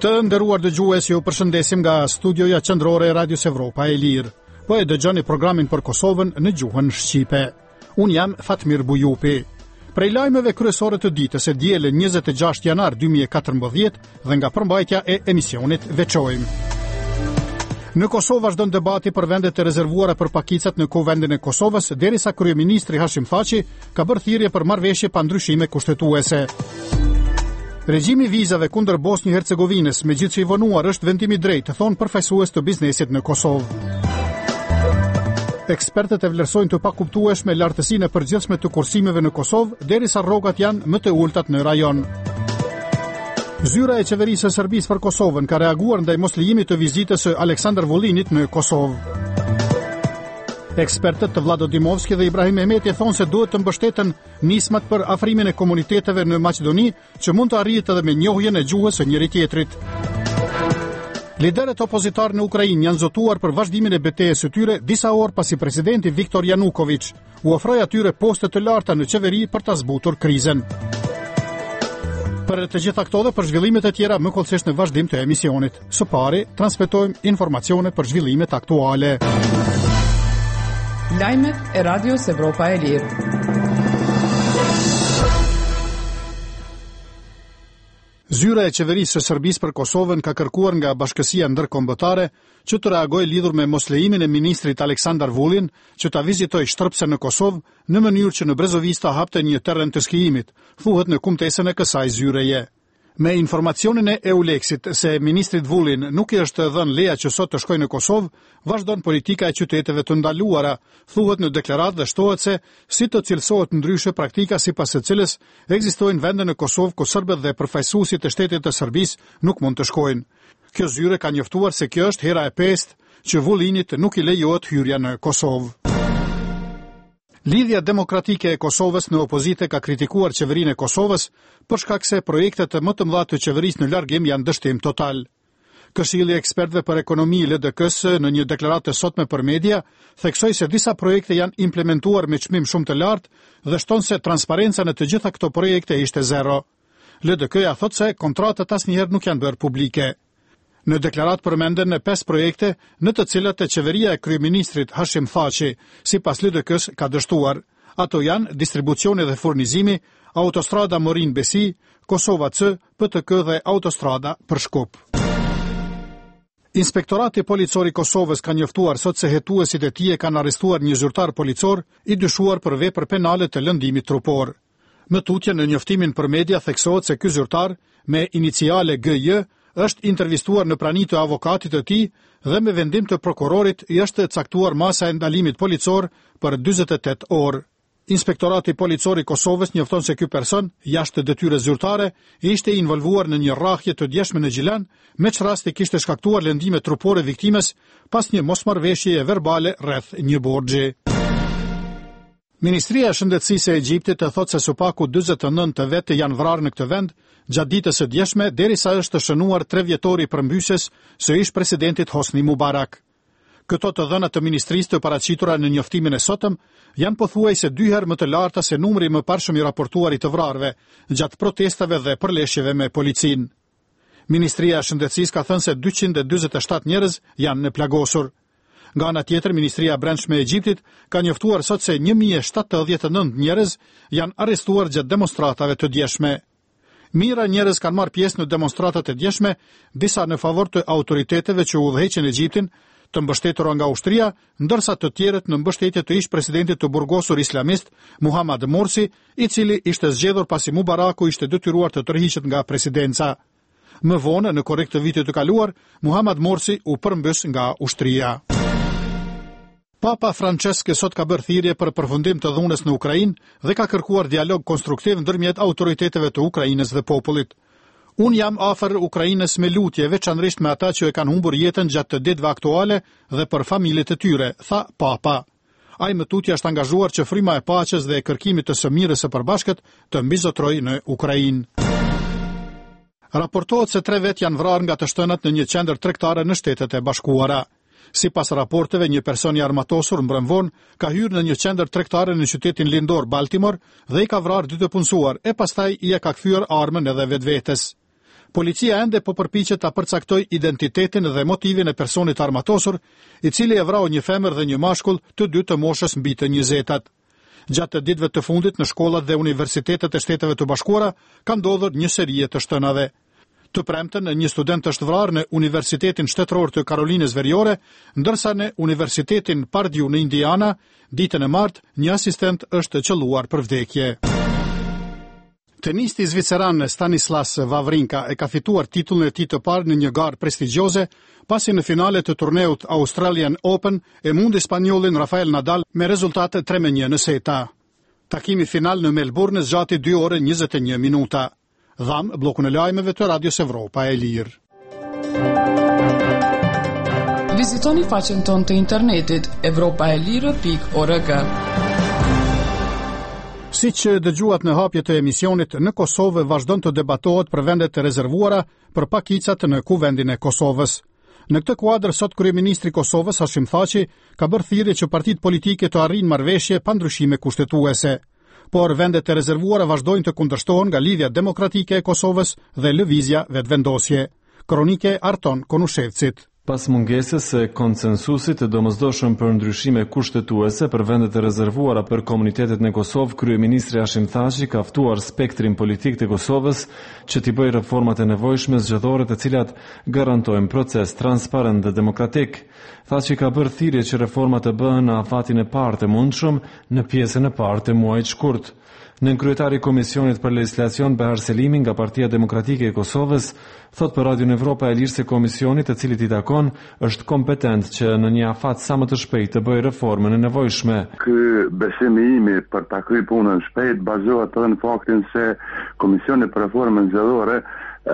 Të nderuar dëgjues, ju përshëndesim nga studioja qendrore e Radios Evropa e Lirë. Po e dëgjoni programin për Kosovën në gjuhën shqipe. Unë jam Fatmir Bujupi. Prej lajmeve kryesore të ditës e dielën 26 janar 2014 dhe nga përmbajtja e emisionit veçojmë. Në Kosovë vazhdon debati për vendet e rezervuara për pakicat në Kuvendin e Kosovës, derisa kryeministri Hashim Thaçi ka bërë thirrje për marrëveshje pa ndryshime kushtetuese. Regjimi vizave kundër Bosnjë-Hercegovinës, megjithëse i vonuar është vendimi drejt, thonë përfaqësues të biznesit në Kosovë. Ekspertët e vlerësojnë të pakuptueshme lartësinë e përgjithshme të kursimeve në Kosovë, derisa rrogat janë më të ultat në rajon. Zyra e qeverisë së Serbisë për Kosovën ka reaguar ndaj moslejimit të vizitës së Aleksandar Vullinit në Kosovë. Ekspertët të Vlado Dimovski dhe Ibrahim Mehmeti thonë se duhet të mbështeten nismat për afrimin e komuniteteve në Maqedoni, që mund të arrihet edhe me njohjen e gjuhës së njëri tjetrit. Liderët opozitar në Ukrainë janë zotuar për vazhdimin e betejës së tyre disa orë pasi presidenti Viktor Yanukovych u ofroi atyre poste të larta në qeveri për ta zbutur krizën. Për të gjitha këto dhe për zhvillimet e tjera më kollësisht në vazhdim të emisionit. Së pari, transmetojmë informacione për zhvillimet aktuale. Lajmet e Radios Evropa e Lirë. Zyra e qeverisë së Serbisë për Kosovën ka kërkuar nga Bashkësia Ndërkombëtare që të reagojë lidhur me moslejimin e ministrit Aleksandar Vullin që ta vizitojë shtërpse në Kosovë në mënyrë që në Brezovica hapte një terren të skijimit, thuhet në kumtesën e kësaj zyreje. Me informacionin e Euleksit se ministrit Vullin nuk I është dhënë leja që sot të shkojë në Kosovë, vazhdon politika e qyteteve të ndaluara, thuhet në deklaratë dhe shtohet se si të cilësohet ndryshe praktika sipas së cilës ekzistojnë vende në Kosovë ku serbët dhe përfaqësuesit e shtetit të Serbisë nuk mund të shkojnë. Kjo zyre ka njoftuar se kjo është hera e pestë që Vullinit nuk I lejohet hyrja në Kosovë. Lidhja Demokratike e Kosovës në opozitë ka kritikuar qeverinë e Kosovës për shkak se projektet më të mëdha të qeverisë në largim janë dështim total. Këshilli I ekspertëve për ekonomi LDK-s në një deklaratë sotme për media theksoi se disa projekte janë implementuar me çmim shumë të lartë dhe shton se transparenca në të gjitha këto projekte ishte zero. LDK-ja thotë se kontratat asnjëherë nuk janë bërë publike. Në deklaratë përmenden 5 projekte në të cilat e qeveria e kryeministrit Hashim Thaçi, sipas LDK-s, ka dështuar. Ato janë distribucioni dhe furnizimi, autostrada Morin-Besi, Kosova C, PTK dhe autostrada për Shkup. Inspektorati policor I Kosovës ka njoftuar sot se hetuesit e tij kanë arrestuar një zyrtar policor I dyshuar për vepër penale të lëndimit trupor. Më tutje në njoftimin për media theksohet se ky zyrtar me iniciale GJ është intervistuar në prani të avokatit të tij dhe me vendim të prokurorit I është caktuar masa e ndalimit policor për 48 orë. Inspektorati policor I Kosovës njofton se ky person, jashtë detyrës zyrtare, ishte involvuar në një rrahje të djeshme në Gjilan, me që rasti kishte shkaktuar lëndime trupore viktimes pas një mosmarrveshjeje verbale rreth një borxhi. Ministria e Shëndetësisë e Egjiptit thotë se supaku 49 të vetë janë vrarë në këtë vend gjatë ditës së djeshme derisa është shënuar 3 vjetori përmbysjes së ish presidentit Hosni Mubarak. Këto të dhëna të ministrisë të paraqitura në njoftimin e sotëm janë pothuajse 2 herë më të larta se numri më parshëm I raportuar I të vrarëve gjatë protestave dhe përleshjeve me policinë. Ministria e Shëndetësisë ka thënë se 247 njerëz janë në plagosur. Nga ana tjetër, Ministria e Brendshme e Egjiptit ka njoftuar sot se 1079 njerëz janë arrestuar gjatë demonstratave të djeshme. Mira njerëz kanë marrë pjesë në demonstratat e djeshme, disa në favor të autoriteteve që udhëheqin Egjiptin, të mbështetura nga ushtria, ndërsa të tjerët në mbështetje të ish presidentit të burgosur islamist Muhammad Morsi, I cili ishte zgjedhur pasi Mubaraku ishte detyruar të tërhiqet nga presidenca. Më vonë, në korrik të vitit të kaluar, Muhammad Morsi u përmbys nga ushtria. Papa Francesc sot ka bërë thirrje për përfundim të dhunës në Ukrainë dhe ka kërkuar dialog konstruktiv ndërmjet autoriteteve të Ukrainës dhe popullit. Unë jam afër Ukrainës me lutje, veçanërisht me ata që e kanë humbur jetën gjatë të ditëve aktuale dhe për familjet e tyre, tha Papa. Ai më tutje është angazhuar që fryma e paqes dhe e kërkimit të së mirës së përbashkët të mbizotrojë në Ukrainë. Raportohet se 3 vet janë vrarë nga të shtënat në një qendër tregtare në Shtetet e Bashkuara. Sipas raporteve, një person I armatosur mbrëmvon ka hyrë në një qendër tregtare në qytetin lindor Baltimore dhe I ka vrarë 2 të punësuar, e pastaj I ka kthyer armën edhe vetvetes. Policia ende po përpiqet ta përcaktoj identitetin dhe motivin e personit armatosur, I cili e vrau një femër dhe një mashkull, të dy të moshës mbi të 20-at. Gjatë ditëve të fundit në shkollat dhe universitetet e Shteteve të Bashkuara ka ndodhur një serie të shtënave. Të premten një student është vrarë në Universitetin Shtetëror të Karolinës Veriore, ndërsa në Universitetin Purdue në Indiana, ditën e martë, një asistent është qelluar për vdekje. Tenisti zviceran Stanislas Wawrinka e ka fituar titullin e tij të parë në një garë prestigjioze, pasi në finale të turneut Australian Open e mundi spanjollin Rafael Nadal me rezultat 3-1 në seta. Takimi final në Melbourne zgjati 2 orë 21 minuta. Dham bllokun e lajmeve të Radios Evropa e Lirë. Vizitoni faqen tonë të internetit evropaelirë.org. Siç dëgjuat në hapje të emisionit, në Kosovë vazhdon të debatohet për vendet të rezervuara për pakicat në kuvendin e Kosovës. Në këtë kuadër, sot kryeministri i Kosovës Hashim Thaçi ka bërë thirrje që partitë politike të arrijnë marrëveshje pa ndryshime kushtetuese. Por vendet e rezervuara vazhdojnë të kundërshtohen nga Lidhja Demokratike e Kosovës dhe lëvizja vetvendosje. Kronike Arton Konushevcit. Pas mungesës së konsensusit të domosdoshëm për ndryshime kushtetuese për vendet e rezervuara për komunitetet në Kosovë, kryeministri Hashim Thaçi ka ftuar spektrin politik të Kosovës që t'i bëjë reformat e nevojshme zgjedhore të cilat garantojnë proces transparent dhe demokratik. Thaçi ka bërë thirrje që reformat të bëhen në afatin e parë të mundshëm në pjesën e parë të muajit shkurt. Nën kryetari i Komisionit për Legjislacion Behar Selimi nga Partia Demokratike e Kosovës thot për Radio Evropa e Lirë se komisioni të cilit I takon është kompetent që në një afat sa më të shpejtë të bëjë reformën e nevojshme. Ky besimi imi për ta kryer punën shpejt bazohet edhe në faktin se Komisioni për Reformën Zgjedhore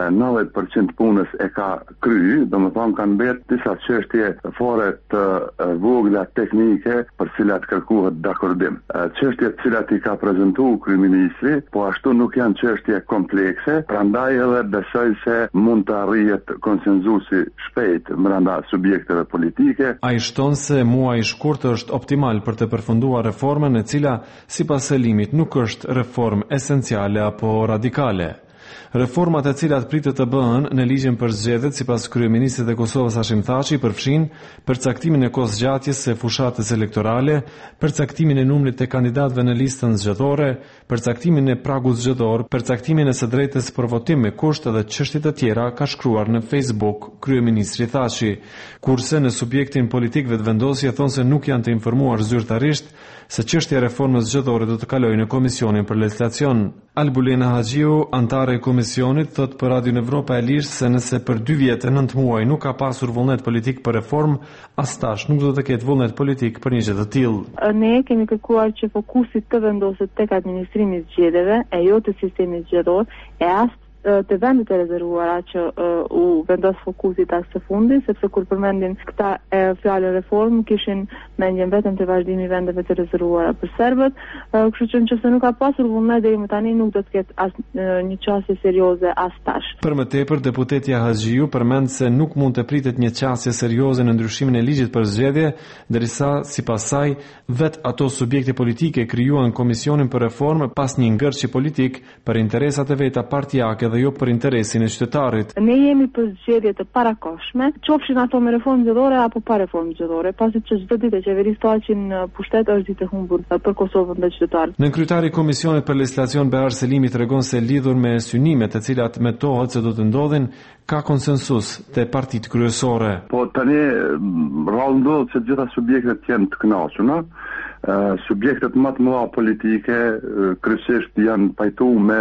90% punës e ka kry, domethënë kanë mbet disa çështje fare të vogla teknike për cilat kërkohet dakordim. Çështjet të cilat I ka prezantuar kryeministri, po ashtu nuk janë çështje komplekse, prandaj edhe besoj se mund të arrihet konsenzusi shpejt brenda subjekteve politike. Ai shton se muaji I shkurtër është optimal për të përfunduar reformën e cila sipas Selimit nuk është reformë esenciale apo radikale. Reformat e cilat pritet të bëhen në ligjin për zgjedhjet sipas kryeministit të Kosovës Hashim Thaçi përfshin përcaktimin e kohëzgjatjes së fushatës elektorale, përcaktimin e numrit të kandidatëve në listën zgjedhore, përcaktimin e pragut zgjedhor, përcaktimin e së drejtës për votim me kusht dhe çështje të tjera, ka shkruar në Facebook kryeministri Thaçi. Kurse në subjektin politik vetvendosje thonë se nuk janë të informuar zyrtarisht se çështja e reformës zgjedhore do të kalojë në Komisionin për Legjislacion. Albulena Haxhiu, antare e komisionit, thot për Radio Evropa e Lirë se nëse për 2 vjet e 9 muaj nuk ka pasur vullnet politik për reformë, as tash nuk do të ketë vullnet politik për një gjë të tillë. Ne kemi kërkuar që fokusi të vendoset tek administrimi I zgjedhjeve e jo të sistemit zgjedhor, e as të vendet e rezervuara që u vendos fokusi tas së fundi, sepse kur përmendin këta fjalë reformë kishin mendjen vetëm të vazhdimi I vendeve të rezervuara për serbët, kështu që nëse nuk ka pasur vullnet deri më tani nuk do të ketë as një çështje serioze as tash. Për më tepër, deputetja Haxhiu përmend se nuk mund të pritet një çështje serioze në ndryshimin e ligjit për zgjedhje, derisa sipas saj vet ato subjekte politike krijuan komisionin për reformë pas një ngërçi politik për interesat e veta partijake dhe jo për interesin e qytetarit. Ne jemi për zgjedhje të parakohshme, qofshin ato me reformë zgjedhore apo pa reformë zgjedhore, pasi që çdo ditë qeverishtaqin pushtet është ditë e humbur për Kosovën dhe qytetarët. Në kryetari I Komisionit për Legjislacion Behar Selimi tregon se lidhur me synimet të cilat metohet se do të ndodhin, ka konsensus te partitë kryesore. Po tani rrallë ndodh se gjitha subjektet janë të kënaqura. Subjektet më të mëdha politike kryesisht janë pajtuar me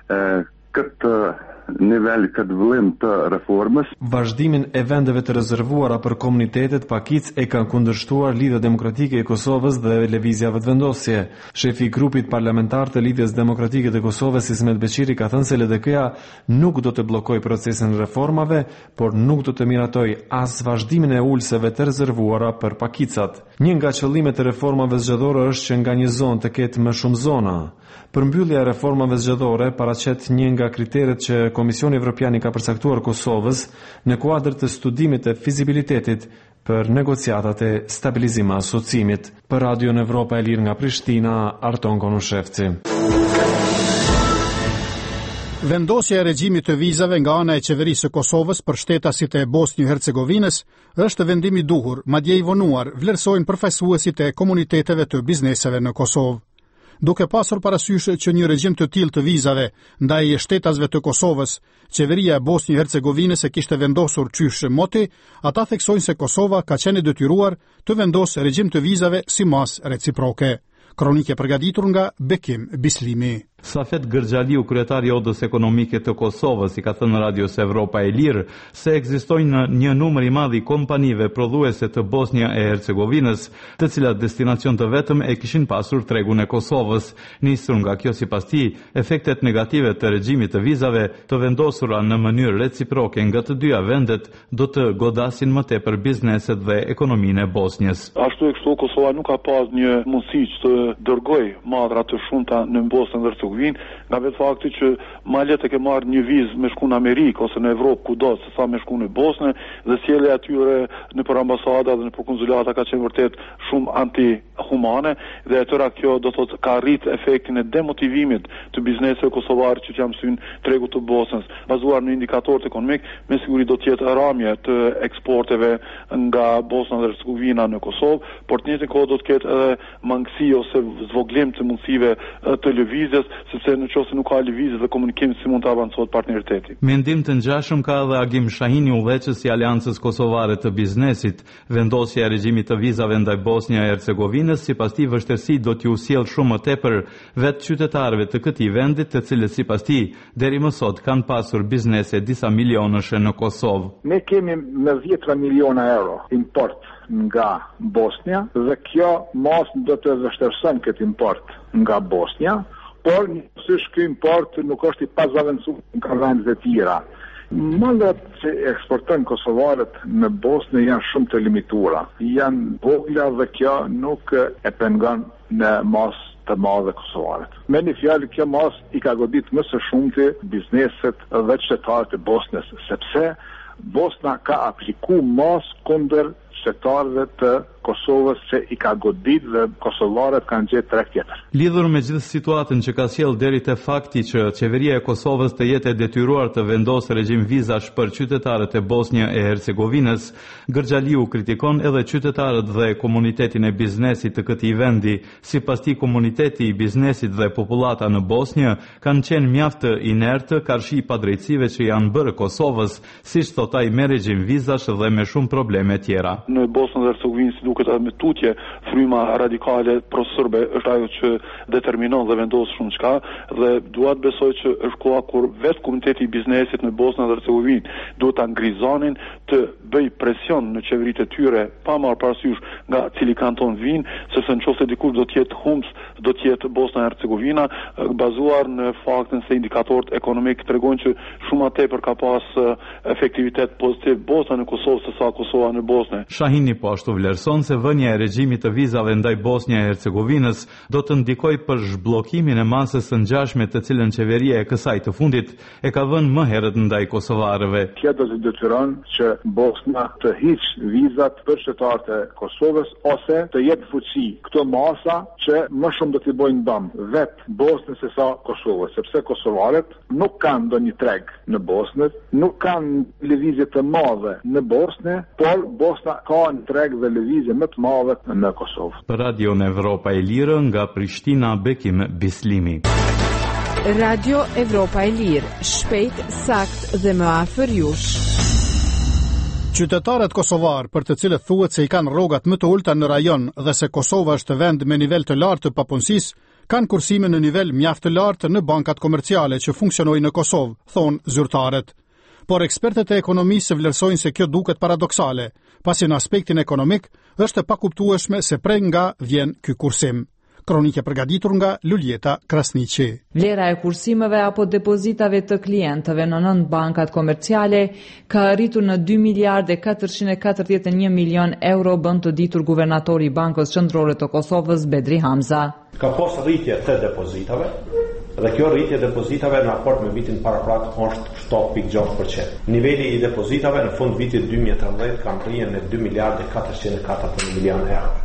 këtë nivel, këtë vëllim të reformës. Vazhdimin e vendeve të rezervuara për komunitetet pakic e kanë kundërshtuar Lidhja Demokratike e Kosovës dhe Lëvizja Vetvendosje. Shefi I grupit parlamentar të Lidhjes Demokratike të Kosovës Ismet Beqiri ka thënë se LDK-ja nuk do të bllokojë procesin e reformave, por nuk do të miratoj as vazhdimin e ulseve të rezervuara për pakicat. Një nga qëllimet e reformave zgjedhore është që nga një zonë të ketë më shumë zona. Përmbyllja e reformave zgjedhore paraqet një nga kriteret që Komisioni Evropian I ka përcaktuar Kosovës në kuadër të studimit të fizibilitetit për negociatat e stabilizim e asociimit. Për Radio Evropa e Lirë nga Prishtina, Arton Konushevci. Vendosja e regjimit të vizave nga ana e qeverisë së Kosovës për shtetasit e Bosnjë-Hercegovinës është vendim i duhur, madje i vonuar, vlerësojnë përfaqësuesit e komuniteteve të bizneseve në Kosovë. Duke pasur parasysh që një regjim të tillë të vizave ndaj shtetasve të Kosovës, qeveria e Bosnjë-Hercegovinës e kishte vendosur qysh moti, ata theksojnë se Kosova ka qenë e detyruar të vendosë regjim të vizave si mas reciproke. Kronikë e përgatitur nga Bekim Bislimi. Safet Gërgjaliu, kryetari i Odës Ekonomike të Kosovës, i ka thënë Radios Evropa e Lirë se ekzistojnë një numër i madh i kompanive prodhuese të Bosnjë e Hercegovinës, të cilat destinacion të vetëm e kishin pasur tregun e Kosovës. Nisur nga kjo sipas tij, efektet negative të regjimit të vizave të vendosura në mënyrë reciproke nga të dyja vendet do të godasin më tepër bizneset dhe ekonominë e Bosnjës. Ashtu e kështu Kosova nuk ka pas një mundësi të dërgoj madhra të shumta në Bosnjë dhe Hercegovinë, nga vetë fakti që ma letë e ke marrë një vizë me shku në Amerikë ose në Evropë kudo se sa me shku në Bosnë, dhe sjellja e tyre në për ambasada dhe në për konzulata ka qenë vërtet shumë antihumane, dhe tëra kjo do thotë ka rrit efektin e demotivimit të bizneseve kosovarë që jam syn tregut të Bosnës. Bazuar në indikatorët ekonomik, me siguri do të jetë rramje të eksporteve nga Bosna dhe Hercegovina në Kosovë, por të njëjtën kohë do të ketë edhe mangësi ose zvoglim të mundësive të lëvizjes, sepse nëse nuk ka lëvizje dhe komunikim si mund të avancohet partneriteti. Mendim të ngjashëm ka edhe Agim Shahini, udhëheqës i Aleancës Kosovare të Biznesit. Vendosja e regjimit të vizave ndaj Bosnjë e Hercegovinës sipas tij vështirësi do t'ju sjellë shumë më tepër vetë qytetarëve të këtij vendi, të cilët sipas tij deri më sot kanë pasur biznese disa milionësh në Kosovë. Ne kemi me 10 miliona euro import nga Bosnja dhe kjo mos do të vështirëson këtë import nga Bosnja, por nëse ky import nuk është i pazavendësuar nga vendet e tjera. Mandat që eksportojnë kosovarët në Bosnë janë shumë të limituara. Janë vogla dhe kjo nuk e pengon në masë të madhe kosovarët. Me një fjalë, kjo mas i ka godit më së shumti bizneset dhe qytetarët e Bosnës, sepse Bosna ka apliku mas kundër qytetarëve të Kosovës që i ka godit dhe kosovarët kanë gjetë treg tjetër. Lidhur me gjithë situatën që ka sjellë deri te fakti që qeveria e Kosovës të jetë e detyruar të vendosë regjim vizash për qytetarët e Bosnjë e Hercegovinës, Gërgjaliu kritikon edhe qytetarët dhe komunitetin e biznesit të këtij vendi. Sipas tij, komuniteti i biznesit dhe popullata në Bosnjë kanë qenë mjaft inertë karshi padrejtësive që janë bërë Kosovës, siç thot ai, me regjim vizash dhe me shumë probleme tjera. Në Bosnjë dhe Hercegovinë duket me tutje fryma radikale pro-serbe është ajo që determinon dhe vendos shumë çka, dhe dua të besoj që është koha kur vetë komuniteti i biznesit në Bosnjë dhe Hercegovinë duhet ta ngrizonin të bëj presion në qeveritë e tyre pa marrë parasysh nga cili kanton vinë, sepse nëse dikush do të jetë humb, do të jetë Bosna e Hercegovina, bazuar në faktin se indikatorët ekonomik tregojnë që shumë më tepër ka pas efektivitet pozitiv Bosna në Kosovë se sa Kosova në Bosnë. Shahini po ashtu vlerëson se vënia e regjimit të vizave ndaj Bosnjë e Hercegovinës do të ndikojë për zhbllokimin e masës së ngjashme të cilën qeveria e kësaj të fundit e ka vënë më herët ndaj kosovarëve. Kjo do të detyron që Bosna të hiqë vizat për qytetarët e Kosovës ose të jetë fuqi këto masa që më shumë do t'i bojnë dëm vetë Bosnës se sa Kosovës, sepse kosovarët nuk kanë ndonjë treg në Bosnë, nuk kanë lëvizje të madhe në Bosnë, por Bosna ka një treg dhe lëvizje më të madhe në Kosovë. Për Radio Evropa e Lirë nga Prishtina, Bekim Bislimi. Radio Evropa e Lirë, shpejt, sakt dhe më afër jush. Qytetarët kosovar, për të cilët thuhet se i kanë rrogat më të ulta në rajon dhe se Kosova është vend me nivel të lartë të papunësisë, kanë kursime në nivel mjaft të lartë në bankat komerciale që funksionojnë në Kosovë, thonë zyrtarët. Por ekspertët e ekonomisë vlerësojnë se kjo duket paradoksale, pasi në aspektin ekonomik është e pakuptueshme se prej nga vjen ky kursim. Kronikë përgatitur nga Luljeta Krasniqi. Vlera e kursimeve apo depozitave të klientëve në 9 bankat komerciale ka arritur në 2 miliardë 441 milion euro, bën të ditur guvernatori i Bankës Qendrore të Kosovës Bedri Hamza. Ka pas rritje të depozitave, dhe kjo rritje depozitave në raport me vitin paraprak është 7.6%. Niveli i depozitave në fund vitit 2013 ka rritur në 2 miliardë 440 milion euro.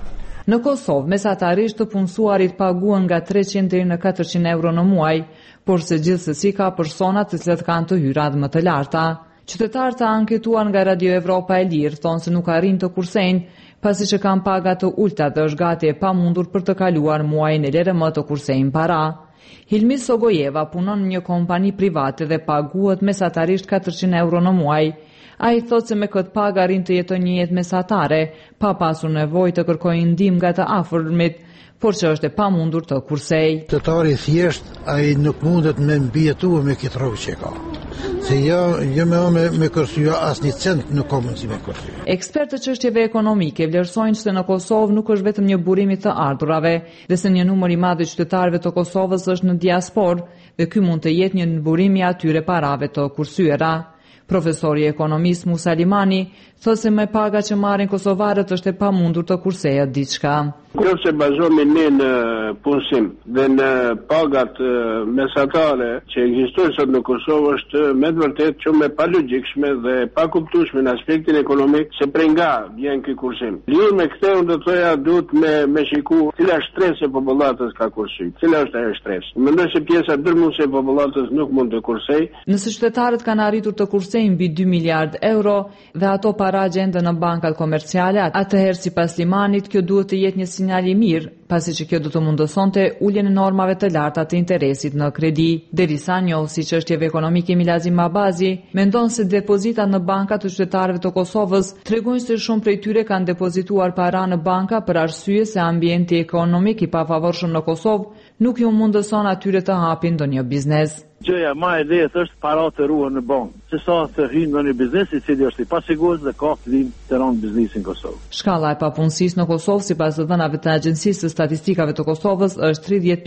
Në Kosovë, mesatarisht të punësuarit paguan nga 300 deri në 400 euro në muaj, por se gjithsesi ka persona të cilët kanë të hyrat më të larta. Qytetarët të anketuar nga Radio Evropa e Lirë thonë se nuk arrin të kursejnë, pasi që kanë paga të ulta dhe është gati e pamundur për të kaluar muajin e LRM të kursejnë para. Hilmi Sogojeva punon në një kompani private dhe paguhet mesatarisht 400 euro në muaj. A i thot se me këtë pagë arrin të jeton një jetë mesatare, pa pasur nevojë të kërkojë ndihmë nga të afërmit, por që është e pamundur të kursej. Qytetari thjesht ai nuk mundet me mbijetuar me këtë rrugë që ka. Se jo me kursye asnjë cent nuk ka mundësi me kursye. Ekspertë të çështjeve ekonomike vlerësojnë se në Kosovë nuk është vetëm një burim i të ardhurave, dhe se një numër i madh i qytetarëve të Kosovës është në diasporë dhe ky mund të jetë një burim i atyre parave të kursyera. Profesori ekonomist Musa Limani thotë se me paga që marrin kosovarët është e pamundur të kurseja diçka. Nëse bazohemi ne në punësim dhe në pagat mesatare që ekzistojnë sot në Kosovë, është me të vërtetë shumë e palogjikshme dhe pa kuptueshme në aspektin ekonomik se prej nga vjen ky kursim. Lidhur me këtë, unë do të thoya duhet me shiku cila është stresi e popullatës ka kursy. Cila është ajo stres? Mendoj se pjesa dërmuese e popullatës nuk mund të kursej. Nëse qytetarët kanë arritur të kursejnë mbi 2 miliard euro dhe ato para gjenden në bankat komerciale, atëherë sipas Limanit kjo duhet të jetë një sinjal i mirë, pasi që kjo do të mundësonte uljen e normave të larta të interesit në kredi. Derisa njohësi çështjeve ekonomike Milazim Mabazi mendon se depozitat në banka të qytetarëve të Kosovës tregojnë se shumë prej tyre kanë depozituar para në banka për arsye se ambienti ekonomik i pafavorshëm në Kosovë nuk ju mundëson atyre të hapin ndonjë biznes. Gjëja më e lehtë është para të ruhen në bankë, se sa të hyjnë në një biznes i cili është i pasigurt dhe ka fillim të rënë biznesin në Kosovë. Shkalla e papunësisë në Kosovë sipas të dhënave të Agjencisë së Statistikave të Kosovës është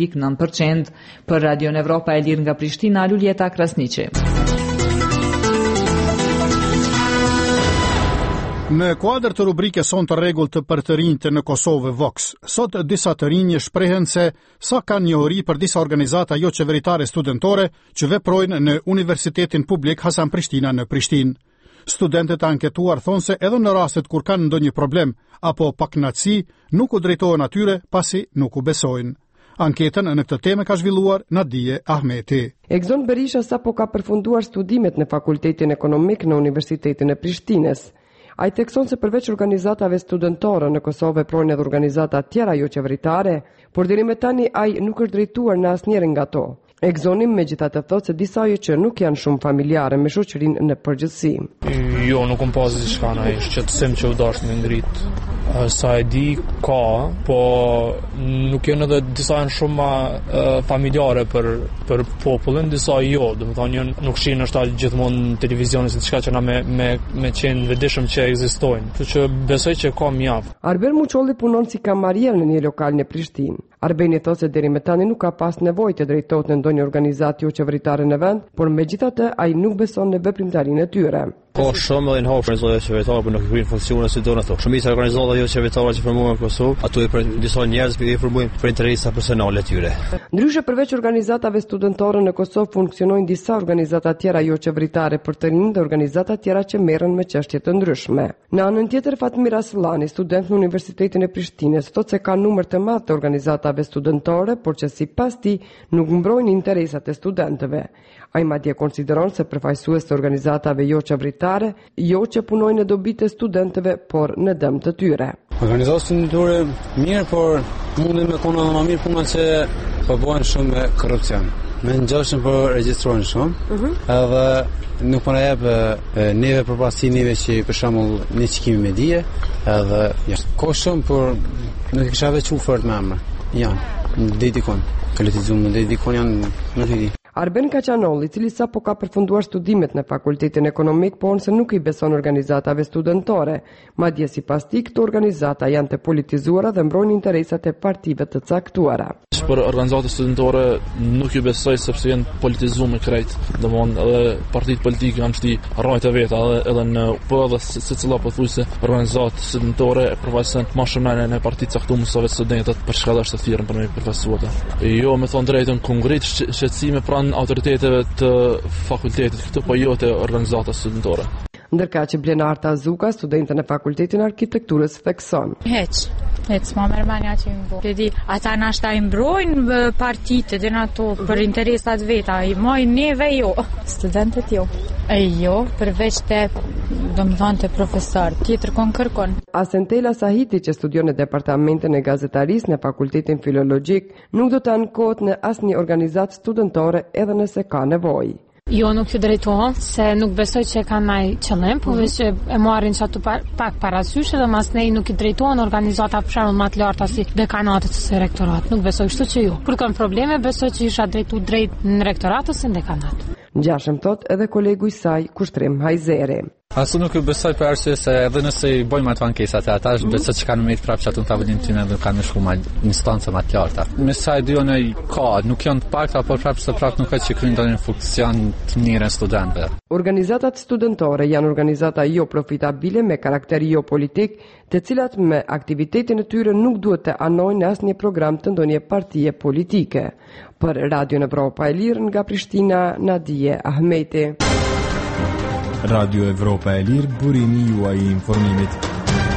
30.9%. Për Radio Evropa e Lirë nga Prishtina, Luljeta Krasniqi. Në kuadër të rubrikës Son të rregullt për të rinjtë në Kosovë Vox, sot disa të rinj shprehen se sa kanë njohuri për disa organizata jo qeveritare studentore që veprojnë në Universitetin Publik Hasan Prishtina në Prishtinë. Studentët anketuar thonë se edhe në rastet kur kanë ndonjë problem apo pakënaqësi, nuk u drejtohen atyre pasi nuk u besojnë. Anketën në këtë temë ka zhvilluar Nadije Ahmeti. Egzon Berisha sapo ka përfunduar studimet në Fakultetin Ekonomik në Universitetin e Prishtinës. A i tekson se përveç organizatave studentore në Kosovë veprojnë edhe organizata tjera jo qeveritare, por deri me tani ai nuk është drejtuar në asnjërin nga to. Egzonim megjithatë thotë se disa jo që nuk janë shumë familjare me shoqërinë në përgjithësi. Jo, nuk kam pas diçka në ai shqetësim që u dash me ngrit. Sa e di ka, po nuk janë edhe disa janë shumë familjare për popullin, disa jo, do të thonë nuk shihen ashtu gjithmonë në televizion se diçka që na me qenë vetëm që ekzistojnë. Kështu që besoj që ka mjaft. Arben Muçolli punon si kamarier në një lokal në Prishtinë. Arbeni thotë se deri më tani nuk ka pas nevojë të drejtohet në ndonjë organizatë jo qeveritare në vend, por megjithatë ai nuk beson në veprimtarinë e tyre. Ka shumë edhe në hapë organizata qeveritare, por nuk i kryejnë funksione si donë ato. Shumica e organizatave jo qeveritare që formohen në Kosovë, ato i për disa njerëz i formojnë për interesa personale të tyre. Ndryshe përveç organizatave studentore në Kosovë funksionojnë disa organizata tjera jo qeveritare për të rinj dhe organizata tjera që merren me çështje të ndryshme. Në anën tjetër, Fatmir Asllani, student në Universitetin e Prishtinës, thotë se ka numër të madh të organizatave studentore, por që sipas tij nuk mbrojnë interesat e studentëve. Ai madje konsideron se përfaqësues të organizatave jo qeveritare jo që punojnë në dobitë e studentëve, por në dëm të tyre. Organizata studentore mirë, por mundin me kono më mirë puna që po bëhen shumë me korrupsion. Me ngjashëm po regjistrojnë shumë. Edhe nuk po na jep neve përpasi neve që për shembull ne çikimi me dije, edhe ka shumë por nuk kisha vetë fort me emër. Janë dedikon, kalitizuar dedikon janë nuk e di. Arben Kaçanolli, i cili sapo ka përfunduar studimet në Fakultetin Ekonomik, po se nuk i beson organizatave studentore, madje sipas tij këto organizata janë të politizuara dhe mbrojnë interesat e partive të caktuara. Për organizata studentore nuk i besoj sepse janë politizuar me krejt. Domthonë edhe partitë politike kanë shti rrojtë veta edhe në po edhe secila pothuajse organizata studentore e përfaqëson më shumë në partitë caktuar se vetë studentët për shkalla të thirrën për me përfaqësuar. Jo, me thon drejtën konkret shqetësime pranë autoriteteve të fakultetit, këto po jo të organizata studentore. ndërka që Blenarta Azuka, studente në Fakultetin e Arkitekturës, thekson. Hec, ma mërmanja që i mbo. Dedi, ata nashta i mbrojnë partitë dhe në ato për interesat veta, i mojnë neve jo. Studentet jo. Jo, përveç të domethënë të profesor, tjetër kon kërkon. Asentela Sahiti, që studion në departamentin e gazetarisë në Fakultetin Filologjik, nuk do të ankohet në asnjë organizatë studentore edhe nëse ka nevojë. Jo, nuk ju drejtohem, se nuk besoj që e kanë naj qëllim, po veç që e marrin që atu pak parasysh dhe mas nej nuk i drejtohen organizata për shembull më të larta si dekanatët ose rektorat. Nuk besoj kështu që ju. Kur kam probleme, besoj që isha drejtu drejt në rektorat ose në dekanat. Ngjashëm thot edhe kolegu i saj Kushtrim Hajzeri. Asu nuk ju besoj për arsye se edhe nëse i bojmë ato ankesat, ata besoj që kanë më të prapë çatu në tavolinë time dhe kanë më shku në instancë më të larta. Me sa ide në ka, nuk janë të pakta, por prapë nuk ka që kryejnë ndonjë funksion të mirë studentëve. Organizatat studentore janë organizata jo profitabile me karakter jo politik, të cilat me aktivitetin e tyre nuk duhet të anojnë asnjë program të ndonjë partie politike. Për Radio Evropa e Lirë nga Prishtina, Nadije Ahmeti. Radio Evropa e Lirë, burimi juaj i informimit.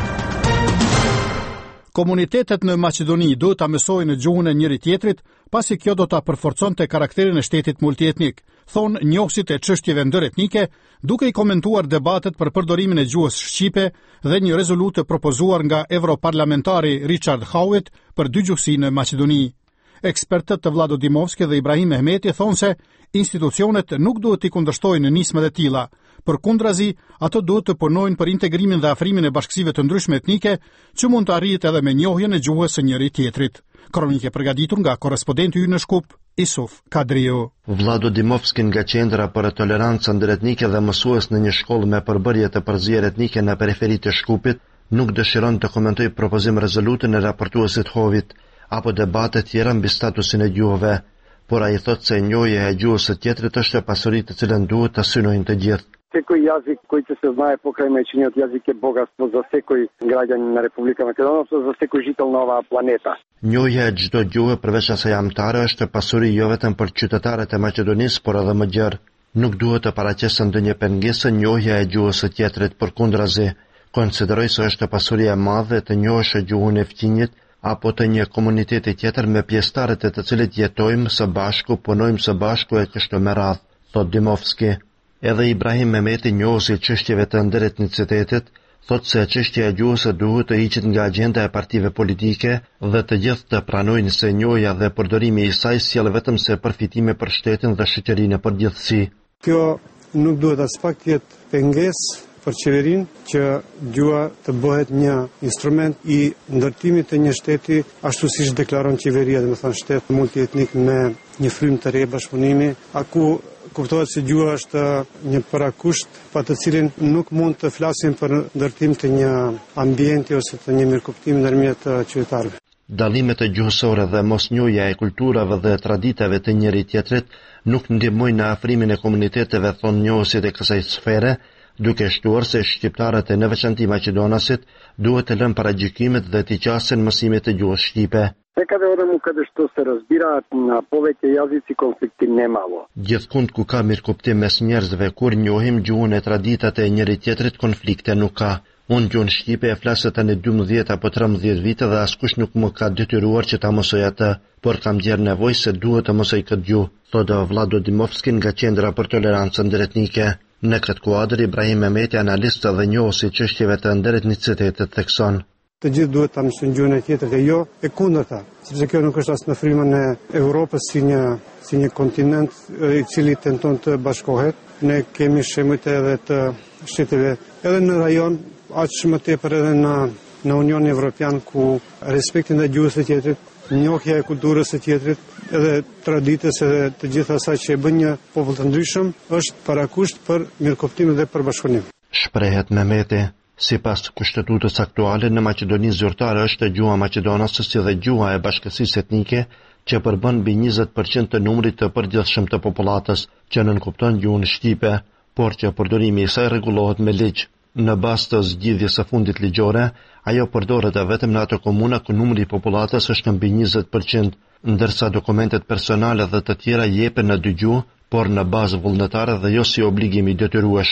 Komunitetet në Maqedoni do ta mësojnë gjuhën e njëri tjetrit, pasi kjo do ta përforconte karakterin e shtetit multietnik, thonë njohësit e çështjeve ndëretnike, duke i komentuar debatet për përdorimin e gjuhës shqipe dhe një rezolutë propozuar nga europarlamentari Richard Howitt për dygjuhësi në Maqedoni. Ekspertët të Vlado Dimovski dhe Ibrahim Mehmeti thonë se institucionet nuk duhet i kundërshtojnë nismet e tilla. Përkundrazi, ato duhet të punojnë për integrimin dhe afrimin e bashkësive të ndryshme etnike, që mund të arrihet edhe me njohjen e gjuhës së njëri tjetrit. Kronike përgatitur nga korrespondenti ynë në Shkup, Isuf Kadriu. Vlado Dimovski nga Qendra për Tolerancë ndëretnike dhe mësues në një shkollë me përbërje të përzierje etnike në periferitë e Shkupit, nuk dëshiron të komentojë propozim rezolutën e raportuesit Hovit apo debate tjera mbi statusin e gjuhëve, por ai thotë se njohja e gjuhës së tjetrit është pasuri të cilën duhet ta synojnë të gjithë. Секој јазик кој ќе се знае покрај мајчиниот јазик е богатство за секој граѓанин на Република Македонија, за секој жител на оваа планета. Njohja e çdo gjuhe përveç asaj amtare është pasuri jo vetëm për qytetarët e Maqedonisë, por edhe më gjerë. Nuk duhet të paraqesë ndonjë pengesë njohja e gjuhës së tjetrit, përkundrazi, konsideroj se është pasuri e madhe të njohësh gjuhën e fqinjit apo të një komuniteti tjetër me pjesëtarët e të cilët jetojmë së bashku, punojmë së bashku e kështu me radhë, thot Dimovski. Edhe Ibrahim Mehmeti, njohësi i çështjeve të ndëretnicitetit, thotë se çështja e gjuhës duhet të hiqet nga agjenda e partive politike dhe të gjithë të pranojnë se njohja dhe përdorimi i saj sjell vetëm se përfitime për shtetin dhe shoqërinë në përgjithësi. Kjo nuk duhet as pak të jetë pengesë për qeverinë që gjuha të bëhet një instrument i ndërtimit të një shteti, ashtu siç deklaron qeveria, domethënë shtet multietnik me një frymë të re bashkëpunimi, aku kuptohet se gjuha është një parakusht pa të cilin nuk mund të flasim për ndërtim të një ambienti ose të një mirëkuptimi ndërmjet qytetarëve. Dallimet e gjuhësore dhe mosnjohja e kulturave dhe traditave të njëri tjetrit nuk ndihmojnë në afrimin e komuniteteve, thonë njohësit e kësaj sfere, duke shtuar se shqiptarët e në veçanti Maqedonasit duhet të lënë paragjykimet dhe të qasin mësimit të gjuhës shqipe. Секаде одему каде што се разбираат на повеќе јазици, конфликти немало. Gjithkund ku ka mirëkuptim mes njerëzve, kur njohim gjuhën e traditat e njëri tjetrit, konflikte nuk ka. Unë gjuhën shqipe e flasë tani 12 apo 13 vite dhe askush nuk më ka detyruar që ta mësoj atë, por kam gjerë nevojë se duhet të mësoj këtë gjuhë, thotë Vlado Dimovski nga Qendra për Tolerancë ndëretnike. Në këtë kuadër, Ibrahim Mehmeti, analist dhe njohësi çështjeve të ndëretnicitetit, thekson. Të gjithë duhet ta mësojnë gjuhën e tjetër dhe jo e kundërta, sepse kjo nuk është as në frymën e Evropës si një kontinent i cili tenton të bashkohet. Ne kemi shembuj edhe të shteteve edhe në rajon, aq më tepër edhe në Unionin Evropian, ku respekti ndaj gjuhës së tjetrit, njohja e kulturës së tjetrit, edhe traditës edhe të gjitha asaj që e bën një popull të ndryshëm është parakusht për mirëkuptim dhe për bashkëpunim. Shprehet Mehmeti. Sipas kushtetutës aktuale, në Maqedoni zyrtare është gjuha maqedonase si dhe gjuha e bashkësisë etnike, që përbën mbi 20% të numrit të përgjithshëm të popullatës, që nënkupton gjuhën shqipe, por që përdorimi i saj rregullohet me ligj. Në bazë të zgjidhjes së fundit ligjore, ajo përdoret vetëm në ato komuna ku numri i popullatës është mbi 20%, ndërsa dokumentet personale dhe të tjera jepen në dy gjuhë, por në bazë vullnetare dhe jo si obligim i detyrueshëm.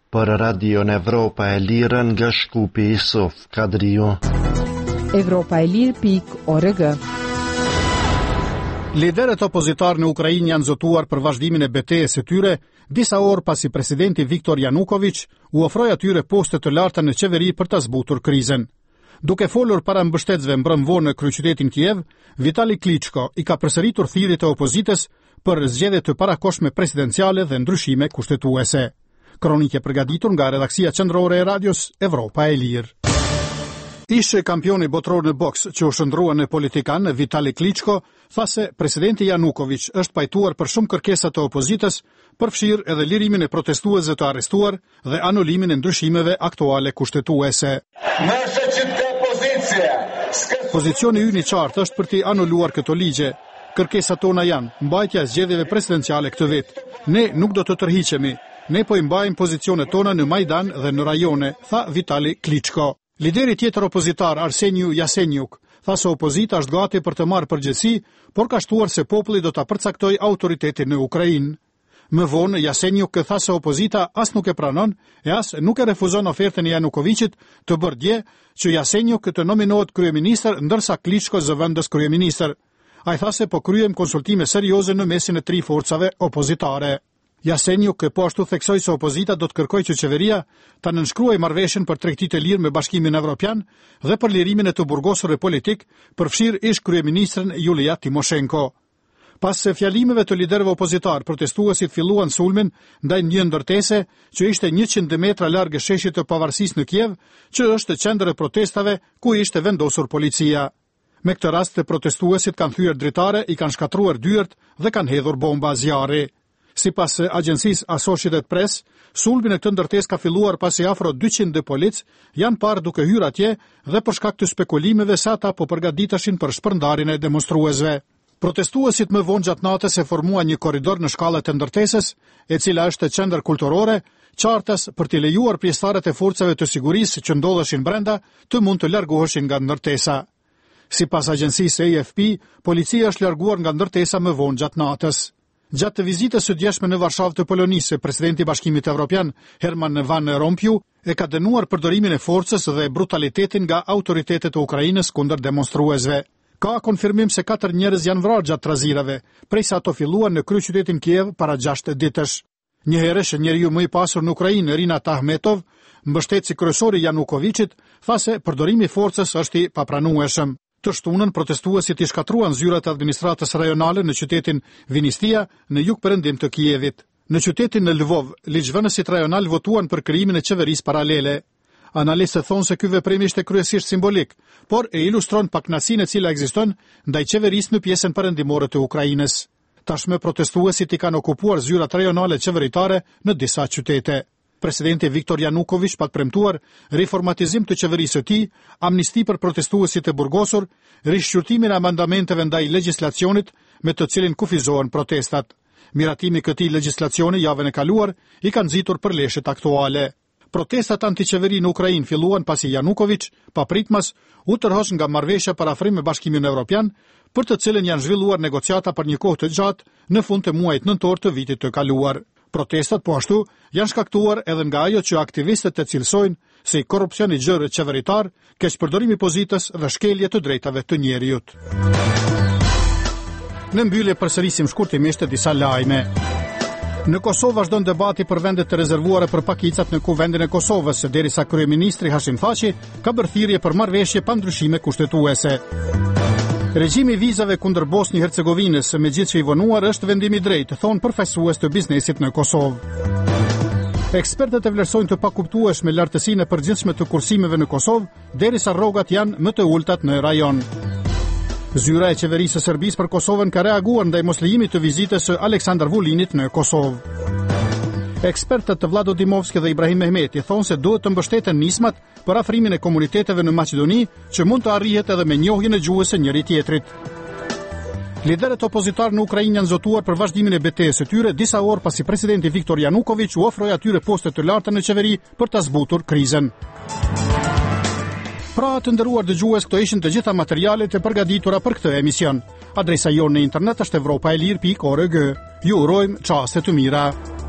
Për Radion Evropa e Lirë nga Shkupi Isuf Kadriu. Evropaelir.org. Liderët opozitar në Ukrainë janë zotuar për vazhdimin e betejës së tyre, disa orë pasi presidenti Viktor Yanukovych u ofroi atyre poste të larta në qeveri për ta zbutur krizën. Duke folur para mbështetësve mbrëmvor në kryeqytetin Kiev, Vitali Klitschko i ka përsëritur thirrjet e opozitës për zgjedhje të parakohshme presidenciale dhe ndryshime kushtetuese. Kronikë përgatitur nga redaksia qendrore e radios Evropa e Lirë. Ishe kampioni botror në boks që u shndrua në politikan, Vitali Klitschko, tha se presidenti Yanukovych është pajtuar për shumë kërkesa të opozitës, përfshirë edhe lirimin e protestuesve të arrestuar dhe anulimin e ndryshimeve aktuale kushtetuese. Pozicioni ynë i qartë është për t'i anuluar këto ligje. Kërkesat tona janë mbajtja e zgjedhjeve presidenciale këtë vit. Ne nuk do të tërhiqemi. Ne po i mbajmë pozicionet tona në Majdan dhe në rajone, tha Vitali Klitschko. Lideri tjetër opozitar Arseniu Yasenyuk tha se opozita është gati për të marrë përgjegjësi, por ka shtuar se populli do ta përcaktojë autoritetin në Ukrainë. Më vonë Yasenyuk tha se opozita as nuk e pranon e as nuk e refuzon ofertën e Yanukovichit të bërë dje që Yasenyuk të nominohet kryeministër ndërsa Klitschko zëvendës kryeministër. Ai tha se po kryejm konsultime serioze në mesin e tri forcave opozitare. Yasenyuk po ashtu theksoi se opozita do të kërkojë që qeveria ta nënshkruajë marrëveshjen për tregtitë e lirë me Bashkimin Evropian dhe për lirimin e të burgosurve politik, përfshirë ish kryeministren Julia Timoshenko. Pas se fjalimeve të liderëve opozitar, protestuesit filluan sulmin ndaj një ndërtese që ishte 100 metra larg sheshit të Pavarësisë në Kiev, që është qendër e protestave ku ishte vendosur policia. Me këtë rast, protestuesit kanë thyer dritare, i kanë shkatruar dyert dhe kanë hedhur bomba zjarri. Sipas agjencisë Associated Press, sulmi në këtë ndërtesë ka filluar pasi afro 200 polic janë parë duke hyrë atje dhe për shkak të spekulimeve se ata po përgatiteshin për shpërndarjen e demonstruesve. Protestuesit më vonë gjatë natës e formuan një korridor në shkallët e ndërtesës, e cila është qendër kulturore, qartas për t'i lejuar pjesëtarët e forcave të sigurisë që ndodheshin brenda të mund të largoheshin nga ndërtesa. Sipas agjencisë AFP, policia është larguar nga ndërtesa më vonë gjatë natës. Gjatë të vizitës së djeshme në Varshavë të Polonisë, presidenti i Bashkimit Evropian, Herman Van Rompuy, e ka dënuar përdorimin e forcës dhe brutalitetin nga autoritetet e Ukrainës kundër demonstruesve. Ka konfirmim se 4 njerëz janë vrarë gjatë trazirave, prej sa ato filluan në kryeqytetin Kiev para 6 ditësh. Një herësh njeriu më i pasur në Ukrainë, Rinat Ahmetov, mbështetësi kryesor i Yanukovichit, tha se përdorimi i forcës është i papranueshëm. Të shtunën, protestuesit i shkatruan zyrat e administratës rajonale në qytetin Vinistia në jugperëndim të Kievit. Në qytetin në Lvov, ligjvënësit rajonal votuan për krijimin e qeverisë paralele. Analistët thonë se ky veprim ishte kryesisht simbolik, por e ilustron pakënaqësinë e cila ekziston ndaj qeverisë në pjesën perëndimore të Ukrainës. Tashmë protestuesit i kanë okupuar zyrat rajonale qeveritare në disa qytete. Presidenti Viktor Yanukovych pat premtuar reformatizim të qeverisë së tij, amnisti për protestuesit e burgosur, rishqyrtimin e amendamenteve ndaj legjislacionit me të cilin kufizohen protestat. Miratimi i këtij legjislacioni javën e kaluar i kanë nxitur përleshjet aktuale. Protestat antiqeveri në Ukrainë filluan pasi Yanukovych, papritmas, u tërhosh nga marrëveshja për afrim me Bashkimin Evropian, për të cilën janë zhvilluar negociata për një kohë të gjatë në fund të muajit nëntor të vitit të kaluar. Protestat po ashtu janë shkaktuar edhe nga ajo që aktivistët e cilësojnë si korrupsioni gjërë qeveritar, keqpërdorimi i pozitës dhe shkelje të drejtave të njerëzit. Në mbyllje përsërisim shkurtimisht disa lajme. Në Kosovë vazhdon debati për vendet të rezervuara për pakicat në Kuvendin e Kosovës, derisa kryeministri Hashim Thaçi ka bërë thirrje për marrëveshje pa ndryshime kushtetuese. Regjimi i vizave kundër Bosnjë-Hercegovinës, megjithëse i vonuar, është vendimi i drejtë, thonë përfaqësues të biznesit në Kosovë. Ekspertët e vlerësojnë të pakuptueshme lartësinë e përgjithshme të kursimeve në Kosovë, derisa rrogat janë më të ultat në rajon. Zyra e qeverisë së Serbisë për Kosovën ka reaguar ndaj moslejimit të vizitës së Aleksandar Vulinit në Kosovë. Ekspertët të Vlado Dimovski dhe Ibrahim Mehmeti thonë se duhet të mbështeten nismat për afrimin e komuniteteve në Maqedoni, që mund të arrihet edhe me njohjen e gjuhës së njëri tjetrit. Liderët opozitar në Ukrainë janë zotuar për vazhdimin e betejës së tyre disa orë pasi presidenti Viktor Yanukovych u ofroi atyre poste të larta në qeveri për ta zbutur krizën. Pra të nderuar dëgjues, këto ishin të gjitha materialet e përgatitura për këtë emision. Adresa jonë në internet është evropaelir.org. Ju urojmë çaste të mira.